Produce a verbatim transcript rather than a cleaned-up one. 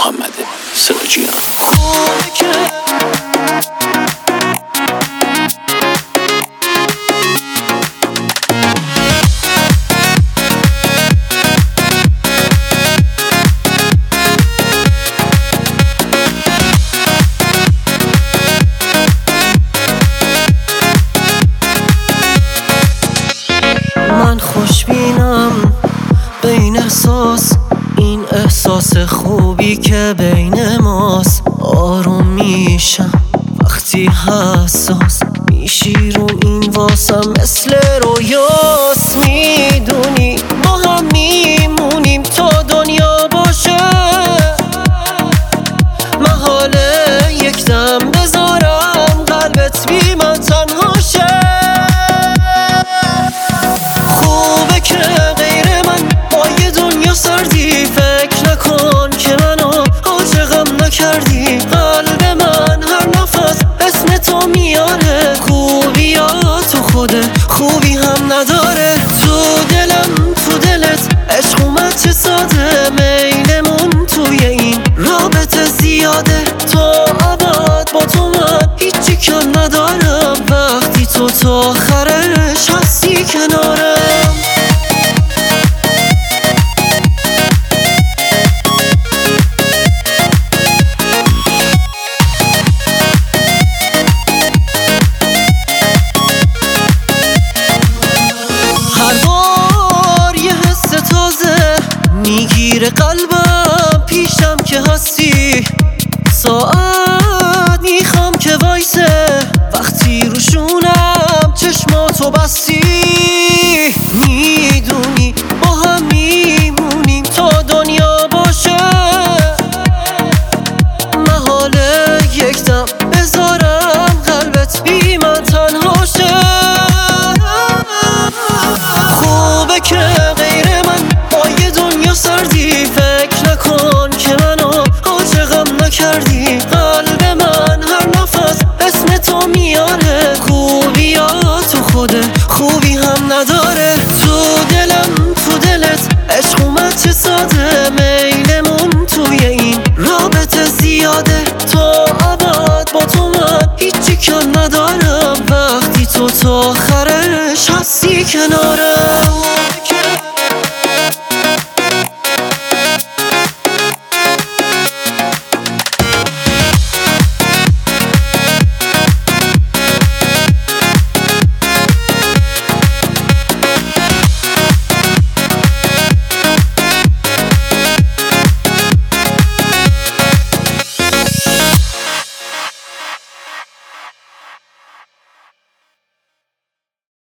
محمد سراجیان. من خوشبینم بین احساس، این احساس خوبی که بین ماست. آروم میشم وقتی حساس میشی رو این واسم، مثل رویاست. میدونی با هم میمونیم تا دنیا باشه، محاله یک دم بذارم قلبت بی من تنها شه. خوبه که غیر من با یه دنیا سردی، فکر نکن که منو عاشقم نکردی. قلب من هر نفس اسم تو میاره، خوبیات تو خوده خوبی هم نداره. تو دلم تو دلت عشق اومد چه ساده، میلمون توی این رابطه زیاده. تا ابد با تو من هیچی کم ندارم، وقتی تو تا آخرش هستی کنارم. میگیره قلبم پیشم که هستی، ساعت